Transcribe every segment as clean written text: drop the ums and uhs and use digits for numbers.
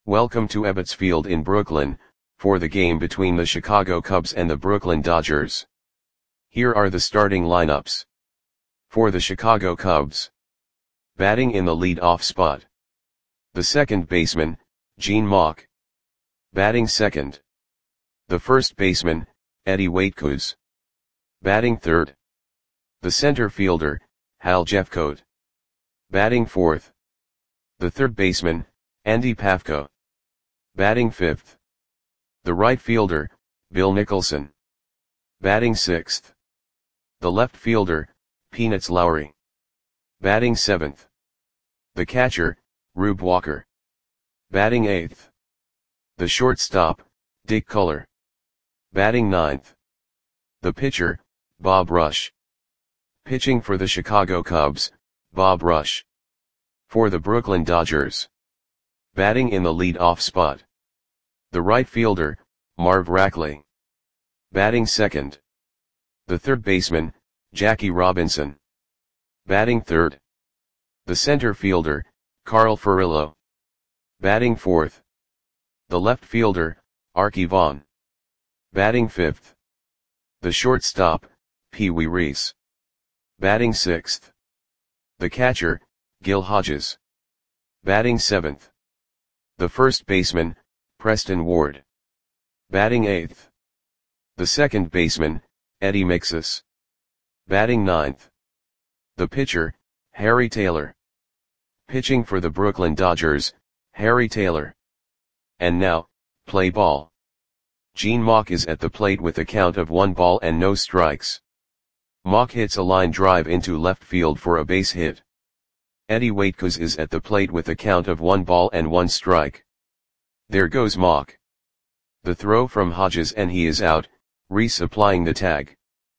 Welcome to Ebbets Field in Brooklyn, for the game between the Chicago Cubs and the Brooklyn Dodgers. Here are the starting lineups. For the Chicago Cubs. Batting in the lead-off spot. The second baseman, Gene Mauch. Batting second. The first baseman, Eddie Waitkus. Batting third. The center fielder, Hal Jeffcoat. Batting fourth. The third baseman, Andy Pafko. Batting fifth. The right fielder, Bill Nicholson. Batting sixth. The left fielder, Peanuts Lowry. Batting seventh. The catcher, Rube Walker. Batting eighth. The shortstop, Dick Culler. Batting ninth. The pitcher, Bob Rush. Pitching for the Chicago Cubs, Bob Rush. For the Brooklyn Dodgers. Batting in the lead-off spot. The right fielder, Marv Rackley. Batting second. The third baseman, Jackie Robinson. Batting third. The center fielder, Carl Furillo. Batting fourth. The left fielder, Arky Vaughan. Batting fifth. The shortstop, Pee Wee Reese. Batting sixth. The catcher, Gil Hodges. Batting seventh. The first baseman, Preston Ward. Batting eighth. The second baseman, Eddie Mixus. Batting ninth. The pitcher, Harry Taylor. Pitching for the Brooklyn Dodgers, Harry Taylor. And now, play ball. Gene Mauch is at the plate with a count of 1 ball and no strikes. Mauch hits a line drive into left field for a base hit. Eddie Waitkus is at the plate with a count of 1 ball and 1 strike. There goes Mauch. The throw from Hodges and he is out, Reese applying the tag.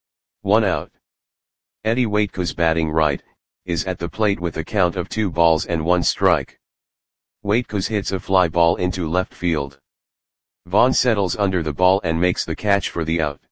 1 out. Eddie Waitkus batting right, is at the plate with a count of 2 balls and 1 strike. Waitkus hits a fly ball into left field. Vaughan settles under the ball and makes the catch for the out.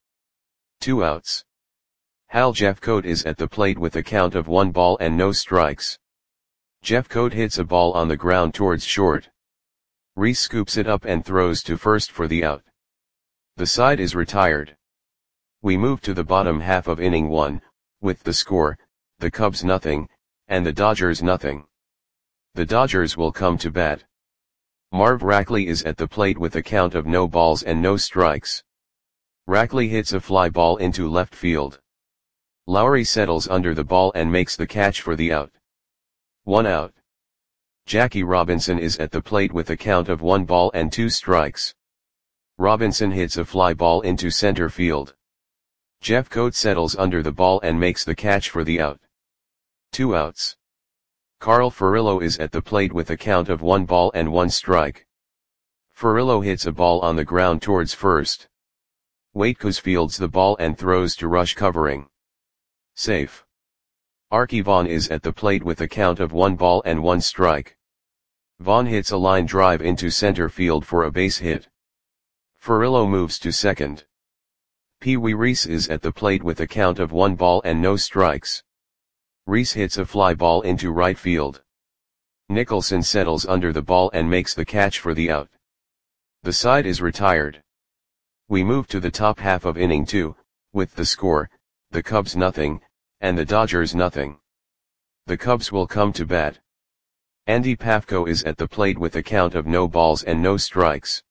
2 outs. Hal Jeffcoat is at the plate with a count of 1 ball and no strikes. Jeffcoat hits a ball on the ground towards short. Reese scoops it up and throws to first for the out. The side is retired. We move to the bottom half of inning 1, with the score, the Cubs nothing, and the Dodgers nothing. The Dodgers will come to bat. Marv Rackley is at the plate with a count of no balls and no strikes. Rackley hits a fly ball into left field. Lowry settles under the ball and makes the catch for the out. 1 out. Jackie Robinson is at the plate with a count of 1 ball and 2 strikes. Robinson hits a fly ball into center field. Jeffcoat settles under the ball and makes the catch for the out. 2 outs. Carl Furillo is at the plate with a count of 1 ball and 1 strike. Furillo hits a ball on the ground towards first. Waitkus fields the ball and throws to Rush covering. Safe. Arky Vaughan is at the plate with a count of 1 ball and 1 strike. Vaughan hits a line drive into center field for a base hit. Furillo moves to second. Pee Wee Reese is at the plate with a count of 1 ball and no strikes. Reese hits a fly ball into right field. Nicholson settles under the ball and makes the catch for the out. The side is retired. We move to the top half of inning 2, with the score, the Cubs nothing, and the Dodgers nothing. The Cubs will come to bat. Andy Pafko is at the plate with a count of no balls and no strikes.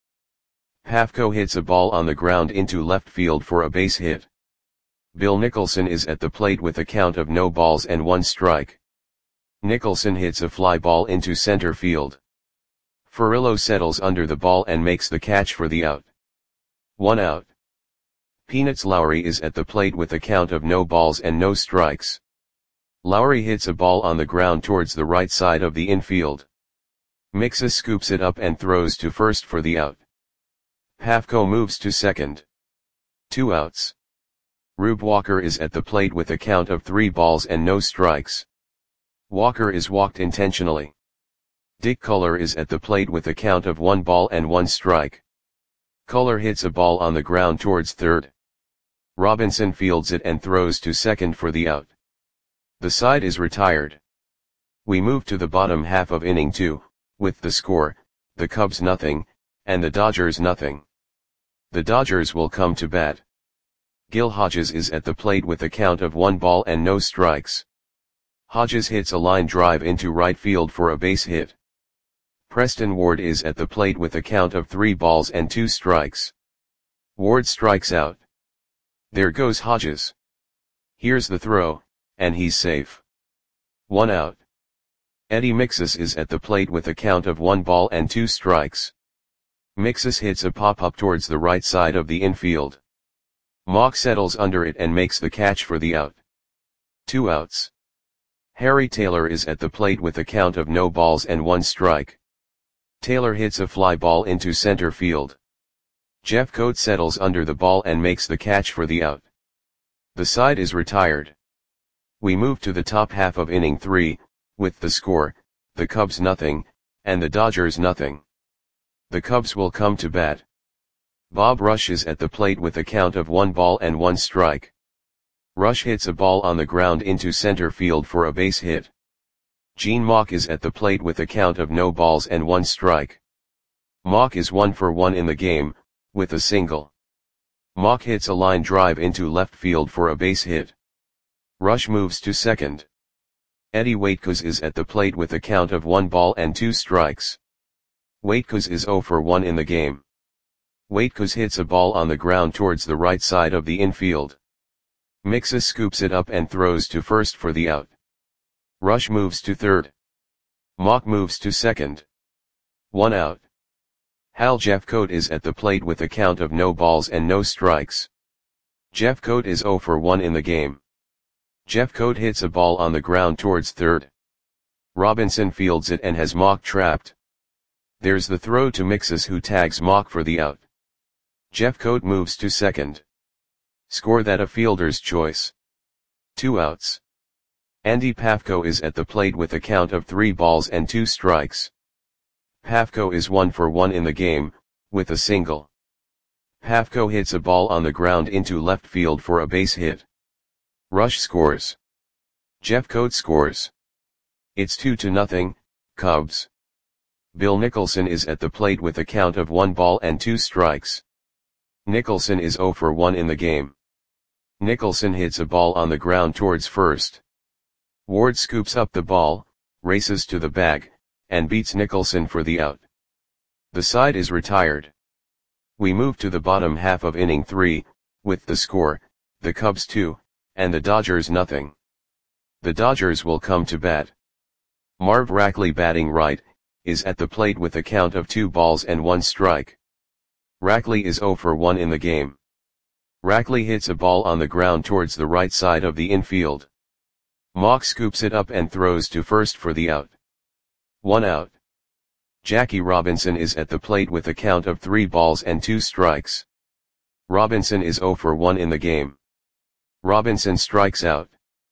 Pafko hits a ball on the ground into left field for a base hit. Bill Nicholson is at the plate with a count of no balls and 1 strike. Nicholson hits a fly ball into center field. Furillo settles under the ball and makes the catch for the out. 1 out. Peanuts Lowry is at the plate with a count of no balls and no strikes. Lowry hits a ball on the ground towards the right side of the infield. Mixus scoops it up and throws to first for the out. Pafko moves to second. 2 outs. Rube Walker is at the plate with a count of 3 balls and no strikes. Walker is walked intentionally. Dick Culler is at the plate with a count of 1 ball and 1 strike. Culler hits a ball on the ground towards third. Robinson fields it and throws to second for the out. The side is retired. We move to the bottom half of inning 2, with the score, the Cubs nothing, and the Dodgers nothing. The Dodgers will come to bat. Gil Hodges is at the plate with a count of 1 ball and no strikes. Hodges hits a line drive into right field for a base hit. Preston Ward is at the plate with a count of 3 balls and 2 strikes. Ward strikes out. There goes Hodges. Here's the throw, and he's safe. 1 out. Eddie Mixus is at the plate with a count of 1 ball and 2 strikes. Mixus hits a pop-up towards the right side of the infield. Mock settles under it and makes the catch for the out. 2 outs. Harry Taylor is at the plate with a count of no balls and 1 strike. Taylor hits a fly ball into center field. Jeffcoat settles under the ball and makes the catch for the out. The side is retired. We move to the top half of inning 3, with the score, the Cubs nothing, and the Dodgers nothing. The Cubs will come to bat. Bob Rush is at the plate with a count of 1 ball and 1 strike. Rush hits a ball on the ground into center field for a base hit. Gene Mauch is at the plate with a count of no balls and 1 strike. Mauch is 1 for 1 in the game, with a single. Mauch hits a line drive into left field for a base hit. Rush moves to second. Eddie Waitkus is at the plate with a count of 1 ball and 2 strikes. Waitkus is 0 for 1 in the game. Waitkus hits a ball on the ground towards the right side of the infield. Mixus scoops it up and throws to first for the out. Rush moves to third. Mauch moves to second. 1 out. Hal Jeffcoat is at the plate with a count of no balls and no strikes. Jeffcoat is 0 for 1 in the game. Jeffcoat hits a ball on the ground towards third. Robinson fields it and has Mauch trapped. There's the throw to Mixus, who tags Mauch for the out. Jeffcoat moves to second. Score that a fielder's choice. 2 outs. Andy Pafko is at the plate with a count of 3 balls and 2 strikes. Pafko is 1 for 1 in the game, with a single. Pafko hits a ball on the ground into left field for a base hit. Rush scores. Jeffcoat scores. It's 2-0, Cubs. Bill Nicholson is at the plate with a count of 1 ball and 2 strikes. Nicholson is 0 for 1 in the game. Nicholson hits a ball on the ground towards first. Ward scoops up the ball, races to the bag, and beats Nicholson for the out. The side is retired. We move to the bottom half of inning 3, with the score, the Cubs 2, and the Dodgers nothing. The Dodgers will come to bat. Marv Rackley, batting right, is at the plate with a count of 2 balls and 1 strike. Rackley is 0 for 1 in the game. Rackley hits a ball on the ground towards the right side of the infield. Mauch scoops it up and throws to first for the out. 1 out. Jackie Robinson is at the plate with a count of 3 balls and 2 strikes. Robinson is 0 for 1 in the game. Robinson strikes out.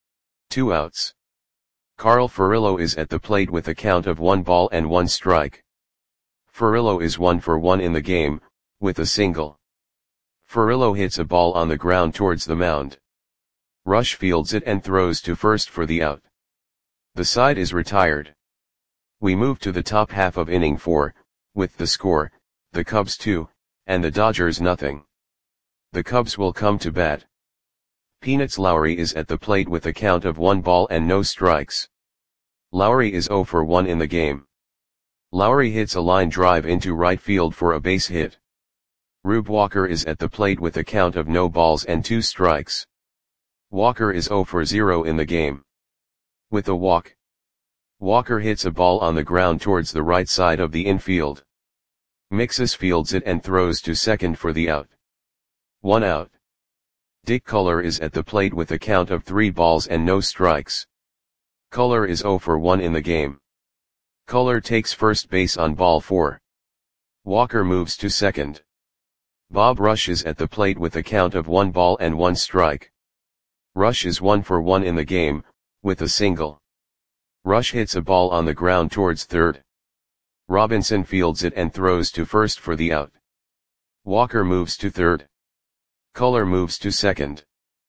2 outs. Carl Furillo is at the plate with a count of 1 ball and 1 strike. Furillo is 1 for 1 in the game, with a single. Furillo hits a ball on the ground towards the mound. Rush fields it and throws to first for the out. The side is retired. We move to the top half of inning 4, with the score, the Cubs 2, and the Dodgers nothing. The Cubs will come to bat. Peanuts Lowry is at the plate with a count of 1 ball and no strikes. Lowry is 0 for 1 in the game. Lowry hits a line drive into right field for a base hit. Rube Walker is at the plate with a count of no balls and 2 strikes. Walker is 0 for 0 in the game. With a walk, Walker hits a ball on the ground towards the right side of the infield. Mixus fields it and throws to second for the out. 1 out. Dick Culler is at the plate with a count of 3 balls and no strikes. Culler is 0 for 1 in the game. Culler takes first base on ball 4. Walker moves to second. Bob Rush is at the plate with a count of 1 ball and 1 strike. Rush is 1 for 1 in the game, with a single. Rush hits a ball on the ground towards third. Robinson fields it and throws to first for the out. Walker moves to third. Culler moves to second.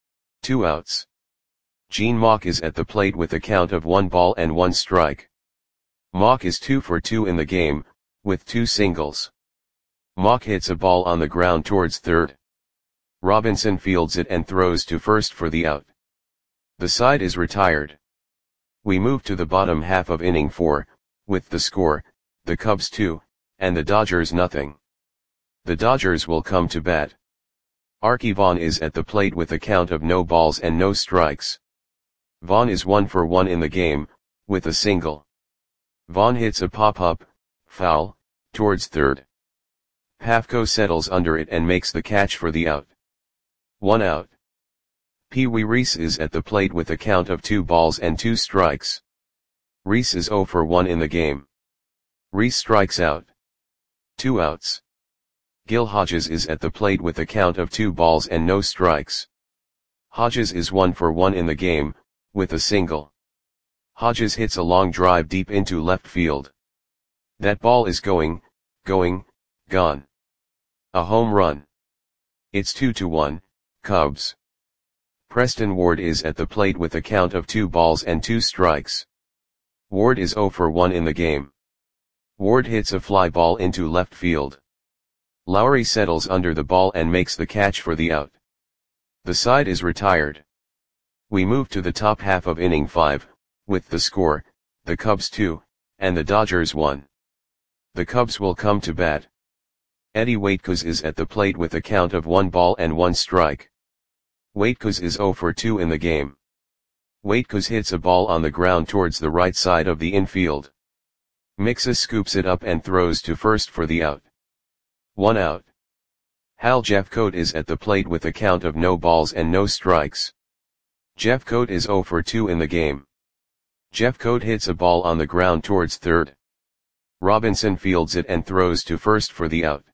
2 outs. Gene Mauch is at the plate with a count of 1 ball and 1 strike. Mauch is 2 for 2 in the game, with 2 singles. Mock hits a ball on the ground towards third. Robinson fields it and throws to first for the out. The side is retired. We move to the bottom half of inning 4, with the score, the Cubs 2, and the Dodgers nothing. The Dodgers will come to bat. Arky Vaughan is at the plate with a count of no balls and no strikes. Vaughan is 1 for 1 in the game, with a single. Vaughan hits a pop-up, foul, towards third. Pafko settles under it and makes the catch for the out. 1 out. Pee Wee Reese is at the plate with a count of 2 balls and 2 strikes. Reese is 0 for 1 in the game. Reese strikes out. 2 outs. Gil Hodges is at the plate with a count of 2 balls and no strikes. Hodges is 1 for 1 in the game, with a single. Hodges hits a long drive deep into left field. That ball is gone. A home run. It's 2-1, Cubs. Preston Ward is at the plate with a count of 2 balls and 2 strikes. Ward is 0 for 1 in the game. Ward hits a fly ball into left field. Lowry settles under the ball and makes the catch for the out. The side is retired. We move to the top half of inning 5, with the score, the Cubs 2, and the Dodgers 1. The Cubs will come to bat. Eddie Waitkos is at the plate with a count of 1 ball and 1 strike. Waitkos is 0 for 2 in the game. Waitkos hits a ball on the ground towards the right side of the infield. Mixus scoops it up and throws to first for the out. 1 out. Hal Jeffcoat is at the plate with a count of no balls and no strikes. Jeffcoat is 0 for 2 in the game. Jeffcoat hits a ball on the ground towards third. Robinson fields it and throws to first for the out.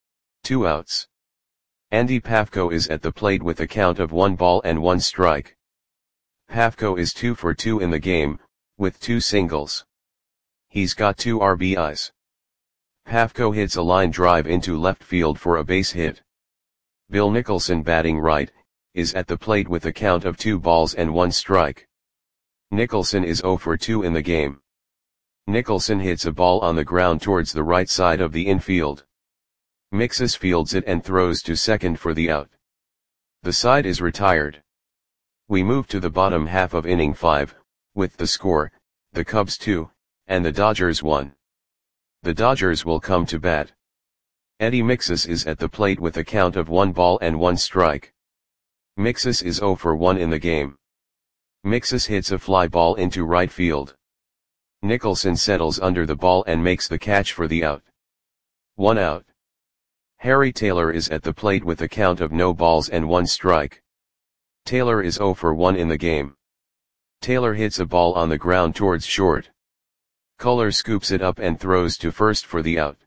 2 outs. Andy Pafko is at the plate with a count of 1 ball and 1 strike. Pafko is 2 for 2 in the game, with 2 singles. He's got 2 RBIs. Pafko hits a line drive into left field for a base hit. Bill Nicholson, batting right, is at the plate with a count of 2 balls and 1 strike. Nicholson is 0 for 2 in the game. Nicholson hits a ball on the ground towards the right side of the infield. Mixus fields it and throws to second for the out. The side is retired. We move to the bottom half of inning 5, with the score, the Cubs 2, and the Dodgers 1. The Dodgers will come to bat. Eddie Mixus is at the plate with a count of 1 ball and 1 strike. Mixus is 0 for 1 in the game. Mixus hits a fly ball into right field. Nicholson settles under the ball and makes the catch for the out. 1 out. Harry Taylor is at the plate with a count of no balls and 1 strike. Taylor is 0 for 1 in the game. Taylor hits a ball on the ground towards short. Culler scoops it up and throws to first for the out.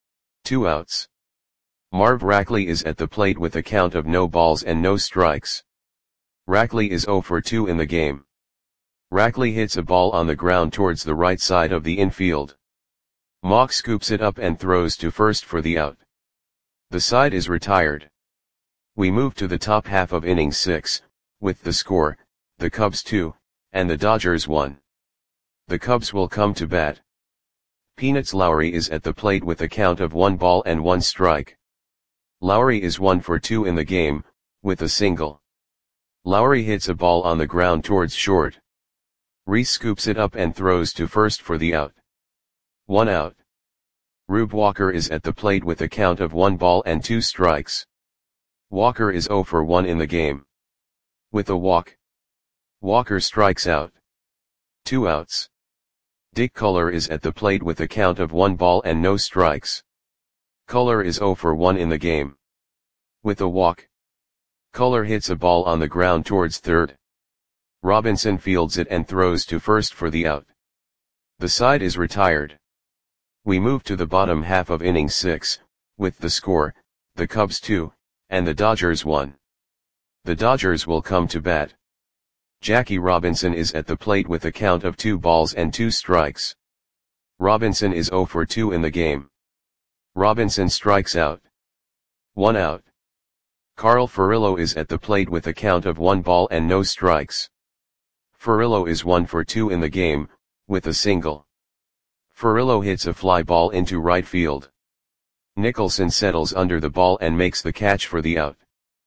2 outs. Marv Rackley is at the plate with a count of no balls and no strikes. Rackley is 0 for 2 in the game. Rackley hits a ball on the ground towards the right side of the infield. Mock scoops it up and throws to first for the out. The side is retired. We move to the top half of inning 6, with the score, the Cubs 2, and the Dodgers 1. The Cubs will come to bat. Peanuts Lowry is at the plate with a count of 1 ball and 1 strike. Lowry is 1 for 2 in the game, with a single. Lowry hits a ball on the ground towards short. Reese scoops it up and throws to first for the out. 1 out. Rube Walker is at the plate with a count of 1 ball and 2 strikes. Walker is 0 for 1 in the game. With a walk, Walker strikes out. 2 outs. Dick Culler is at the plate with a count of 1 ball and no strikes. Culler is 0 for 1 in the game. With a walk, Culler hits a ball on the ground towards third. Robinson fields it and throws to first for the out. The side is retired. We move to the bottom half of inning 6, with the score, the Cubs 2, and the Dodgers 1. The Dodgers will come to bat. Jackie Robinson is at the plate with a count of 2 balls and 2 strikes. Robinson is 0 for 2 in the game. Robinson strikes out. 1 out. Carl Furillo is at the plate with a count of 1 ball and no strikes. Furillo is 1 for 2 in the game, with a single. Furillo hits a fly ball into right field. Nicholson settles under the ball and makes the catch for the out.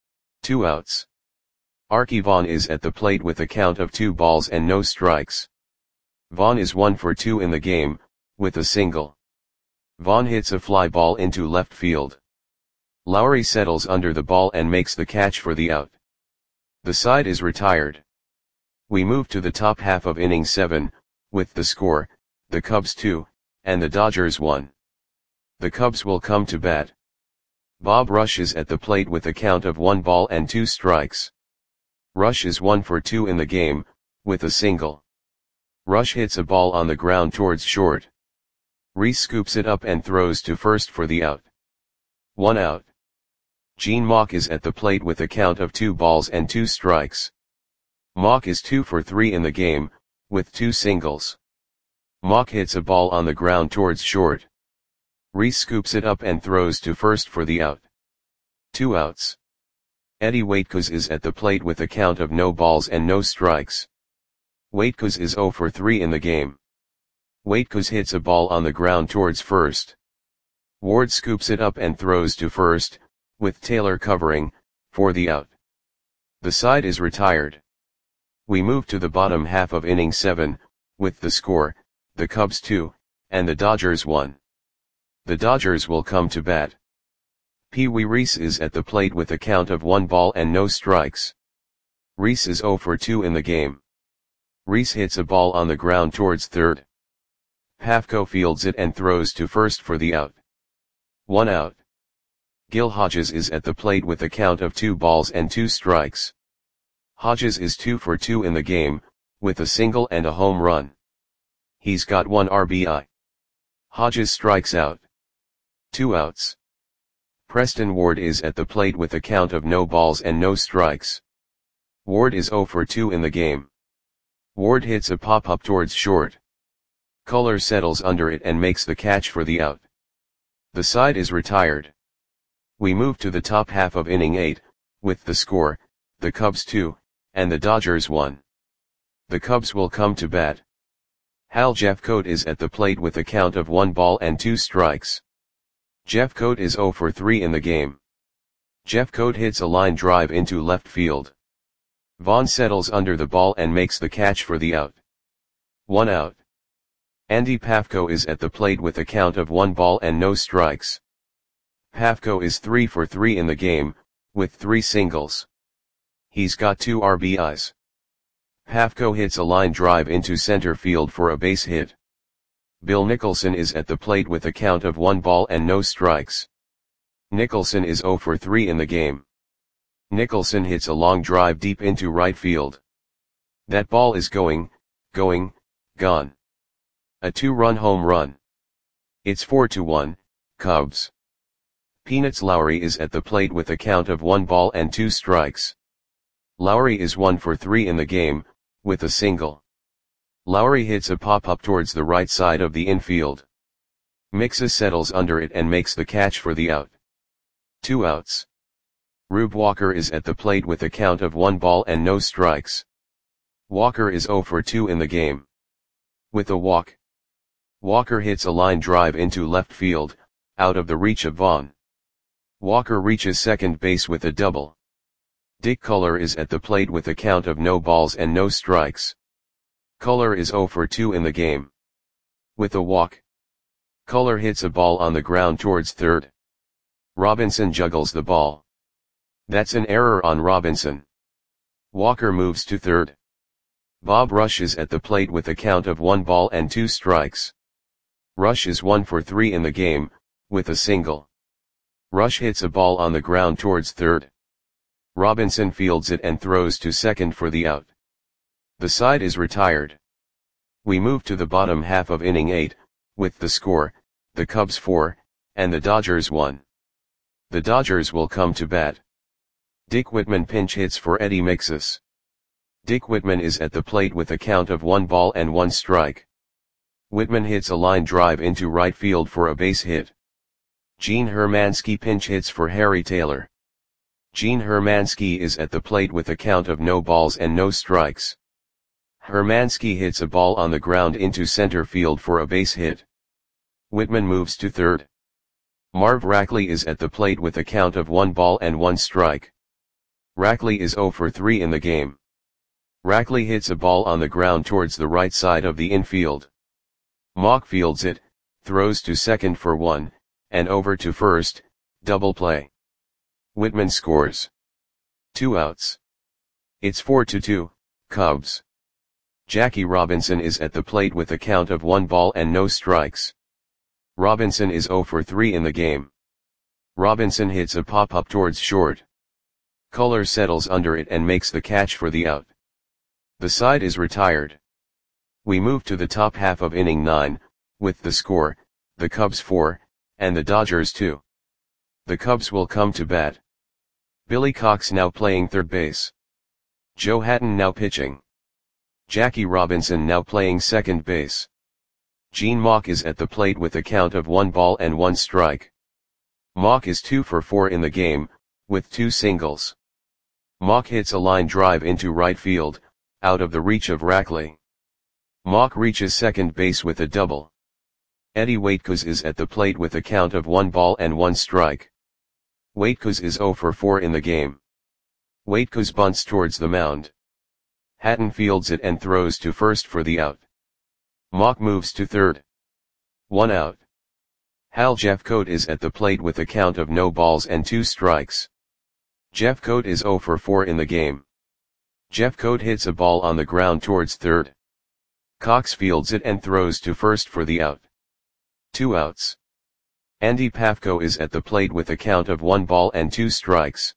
2 outs. Arky Vaughan is at the plate with a count of 2 balls and no strikes. Vaughan is 1 for 2 in the game, with a single. Vaughan hits a fly ball into left field. Lowry settles under the ball and makes the catch for the out. The side is retired. We move to the top half of inning 7, with the score, the Cubs 2, and the Dodgers 1. The Cubs will come to bat. Bob Rush is at the plate with a count of 1 ball and 2 strikes. Rush is 1 for 2 in the game, with a single. Rush hits a ball on the ground towards short. Reese scoops it up and throws to first for the out. 1 out. Gene Mauch is at the plate with a count of 2 balls and 2 strikes. Mauch is 2 for 3 in the game, with 2 singles. Mauch hits a ball on the ground towards short. Reese scoops it up and throws to first for the out. 2 outs. Eddie Waitkus is at the plate with a count of no balls and no strikes. Waitkus is 0 for 3 in the game. Waitkus hits a ball on the ground towards first. Ward scoops it up and throws to first, with Taylor covering, for the out. The side is retired. We move to the bottom half of inning 7, with the score, the Cubs 2, and the Dodgers 1. The Dodgers will come to bat. Pee Wee Reese is at the plate with a count of 1 ball and no strikes. Reese is 0 for 2 in the game. Reese hits a ball on the ground towards third. Pafko fields it and throws to first for the out. 1 out. Gil Hodges is at the plate with a count of 2 balls and 2 strikes. Hodges is 2 for 2 in the game, with a single and a home run. He's got 1 RBI. Hodges strikes out. 2 outs. Preston Ward is at the plate with a count of no balls and no strikes. Ward is 0 for 2 in the game. Ward hits a pop-up towards short. Culler settles under it and makes the catch for the out. The side is retired. We move to the top half of inning 8, with the score, the Cubs 2, and the Dodgers 1. The Cubs will come to bat. Hal Jeffcoat is at the plate with a count of 1 ball and 2 strikes. Jeffcoat is 0 for 3 in the game. Jeffcoat hits a line drive into left field. Vaughn settles under the ball and makes the catch for the out. 1 out. Andy Pafko is at the plate with a count of 1 ball and no strikes. Pafko is 3 for 3 in the game, with 3 singles. He's got 2 RBIs. Pafko hits a line drive into center field for a base hit. Bill Nicholson is at the plate with a count of 1 ball and no strikes. Nicholson is 0 for 3 in the game. Nicholson hits a long drive deep into right field. That ball is gone. A 2-run home run. It's 4-1, Cubs. Peanuts Lowry is at the plate with a count of 1 ball and 2 strikes. Lowry is 1 for 3 in the game, with a single. Lowry hits a pop-up towards the right side of the infield. Mixa settles under it and makes the catch for the out. 2 outs. Rube Walker is at the plate with a count of 1 ball and no strikes. Walker is 0 for 2 in the game. With a walk. Walker hits a line drive into left field, out of the reach of Vaughn. Walker reaches second base with a double. Dick Culler is at the plate with a count of no balls and no strikes. Culler is 0 for 2 in the game. With a walk. Culler hits a ball on the ground towards third. Robinson juggles the ball. That's an error on Robinson. Walker moves to third. Bob Rush is at the plate with a count of 1 ball and 2 strikes. Rush is 1 for 3 in the game, with a single. Rush hits a ball on the ground towards third. Robinson fields it and throws to second for the out. The side is retired. We move to the bottom half of inning 8, with the score, the Cubs 4, and the Dodgers 1. The Dodgers will come to bat. Dick Whitman pinch hits for Eddie Mixas. Dick Whitman is at the plate with a count of 1 ball and 1 strike. Whitman hits a line drive into right field for a base hit. Gene Hermansky pinch hits for Harry Taylor. Gene Hermansky is at the plate with a count of no balls and no strikes. Hermansky hits a ball on the ground into center field for a base hit. Whitman moves to third. Marv Rackley is at the plate with a count of 1 ball and 1 strike. Rackley is 0 for 3 in the game. Rackley hits a ball on the ground towards the right side of the infield. Mauch fields it, throws to second for 1, and over to first, double play. Whitman scores. 2 outs. It's 4-2, Cubs. Jackie Robinson is at the plate with a count of 1 ball and no strikes. Robinson is 0 for 3 in the game. Robinson hits a pop-up towards short. Culler settles under it and makes the catch for the out. The side is retired. We move to the top half of inning 9, with the score, the Cubs 4, and the Dodgers 2. The Cubs will come to bat. Billy Cox now playing third base. Joe Hatton now pitching. Jackie Robinson now playing second base. Gene Mauch is at the plate with a count of 1 ball and 1 strike. Mauch is 2 for 4 in the game, with 2 singles. Mauch hits a line drive into right field, out of the reach of Rackley. Mauch reaches second base with a double. Eddie Waitkos is at the plate with a count of 1 ball and 1 strike. Waitkos is 0 for 4 in the game. Waitkos bunts towards the mound. Hatton fields it and throws to first for the out. Mauch moves to third. 1 out. Hal Jeffcoat is at the plate with a count of no balls and 2 strikes. Jeffcoat is 0 for 4 in the game. Jeffcoat hits a ball on the ground towards third. Cox fields it and throws to first for the out. 2 outs. Andy Pafko is at the plate with a count of 1 ball and 2 strikes.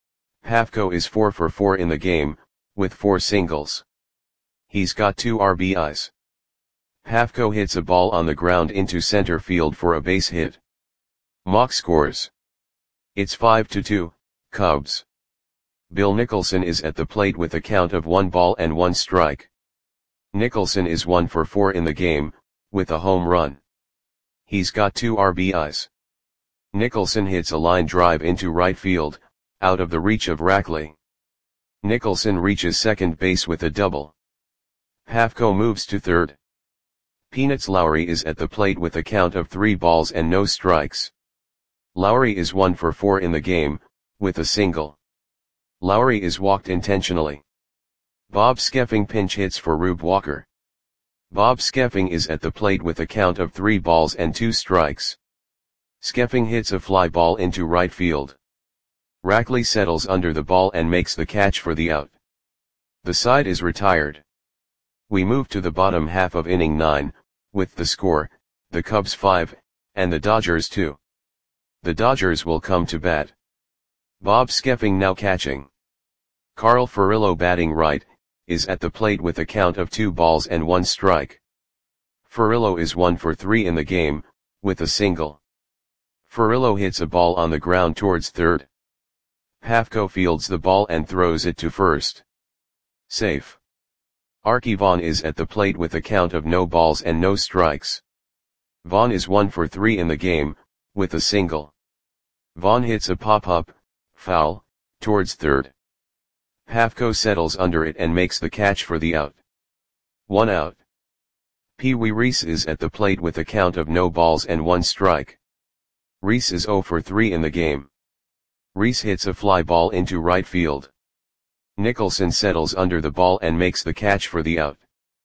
Pafko is 4 for 4 in the game, with 4 singles. He's got 2 RBIs. Pafko hits a ball on the ground into center field for a base hit. Mauch scores. It's 5-2, Cubs. Bill Nicholson is at the plate with a count of 1 ball and 1 strike. Nicholson is 1 for 4 in the game, with a home run. He's got 2 RBIs. Nicholson hits a line drive into right field, out of the reach of Rackley. Nicholson reaches second base with a double. Pafko moves to third. Peanuts Lowry is at the plate with a count of 3 balls and no strikes. Lowry is 1 for 4 in the game, with a single. Lowry is walked intentionally. Bob Skeffing pinch hits for Rube Walker. Bob Skeffing is at the plate with a count of 3 balls and 2 strikes. Skeffing hits a fly ball into right field. Rackley settles under the ball and makes the catch for the out. The side is retired. We move to the bottom half of inning 9, with the score, the Cubs 5, and the Dodgers 2. The Dodgers will come to bat. Bob Skeffing now catching. Carl Furillo batting right, is at the plate with a count of 2 balls and 1 strike. Furillo is 1 for 3 in the game, with a single. Furillo hits a ball on the ground towards third. Pafko fields the ball and throws it to first. Safe. Archie Vaughn is at the plate with a count of no balls and no strikes. Vaughn is 1 for 3 in the game, with a single. Vaughn hits a pop-up, foul, towards third. Pafko settles under it and makes the catch for the out. 1 out. Pee Wee Reese is at the plate with a count of no balls and 1 strike. Reese is 0 for 3 in the game. Reese hits a fly ball into right field. Nicholson settles under the ball and makes the catch for the out.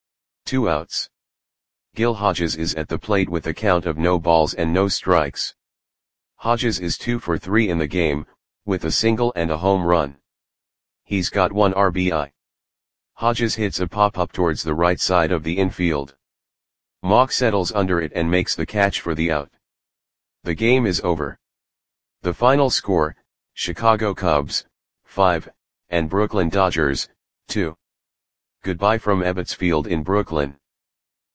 2 outs. Gil Hodges is at the plate with a count of no balls and no strikes. Hodges is 2 for 3 in the game, with a single and a home run. He's got 1 RBI. Hodges hits a pop-up towards the right side of the infield. Mauch settles under it and makes the catch for the out. The game is over. The final score, Chicago Cubs, 5, and Brooklyn Dodgers, 2. Goodbye from Ebbets Field in Brooklyn.